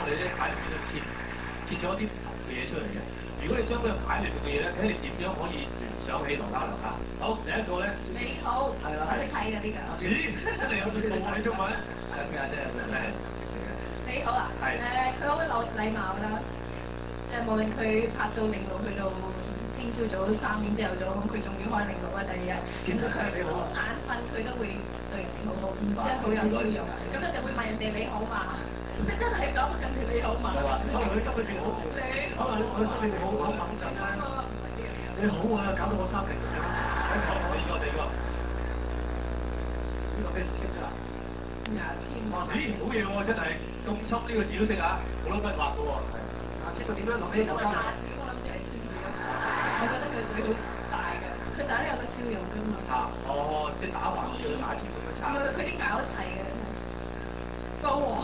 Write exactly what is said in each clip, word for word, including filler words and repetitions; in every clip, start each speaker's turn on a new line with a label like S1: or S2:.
S1: 哋啲牌裏面貼貼咗啲唔同嘅嘢出嚟嘅。如果你將佢牌裏面嘅嘢咧，睇你點樣可以聯想起羅家良啊？好，第一個咧，
S2: 你好，係啦，識睇㗎呢個。
S1: 咦，真係有進步喎！你中文真㗎，真係真係識嘅。
S2: 你好啊，誒佢好有禮貌啦，即係無論佢拍到零六去到聽朝早三點朝頭早，咁佢仲要開零六啊，第二日見到佢眼瞓，佢都會對人哋好好，即係好有笑容。咁咧就會問人哋你好嘛？即真係講緊你好嘛？
S1: 係話，可能佢心裏邊好，可能佢心裏邊好好猛震啊！你好啊，搞到我三零零啊！誒，好，第二個，第二個，呢個咩字識啊？
S2: 牙籤。
S1: 咦，好嘢喎！真係咁深呢個字都識啊！好多筆畫嘅喎。牙籤佢點樣諗起羅家良？
S2: 我諗住係天語咯。我覺得佢嘴好大嘅，佢但係有個笑容㗎嘛。
S1: 啊，哦，即係打橫嘅牙籤咁樣插。
S2: 佢啲搞齊嘅。高王。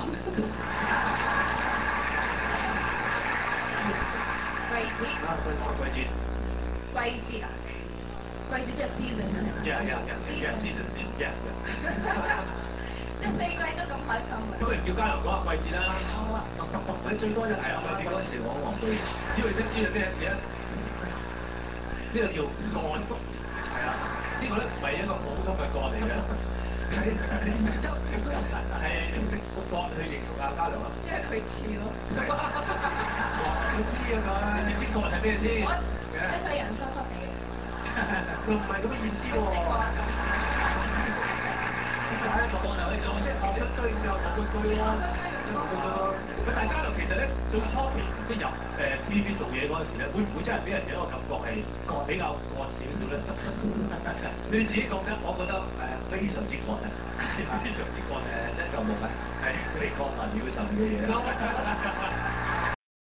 S2: 季節。
S1: 啊，佢講季節。
S2: 季節啊？季節即係 season 啊？
S1: Yeah, yeah, yeah, yeah, season, yeah, yeah.
S2: 即係四季都咁開心啊！
S1: 咁你叫家良講下季節啦。
S2: 好啊。
S1: 你最多就係啊，季節嗰陣時我黃對，只要你識知係咩字啊？呢個叫幹，係啊，呢個咧唔係一個普通嘅幹嚟嘅，係係用幹去形容啊家良啊。
S2: 因為佢似咯。
S1: 佢知啊佢，你知唔知幹係咩先？
S2: 一個人濕濕地。
S1: 佢唔係咁嘅意思喎。點解咧？幹係可以做，即係學一句又學一句喎。佢大家樂其實咧，最初期即係入誒 T V B 做嘢嗰陣時咧，會唔會真係俾人有一個感覺係幹比較幹少少咧？你自己覺得？我覺得誒非常之幹啊，非常之幹誒一嚿木啊，係嗰啲幹物料上面嘅嘢。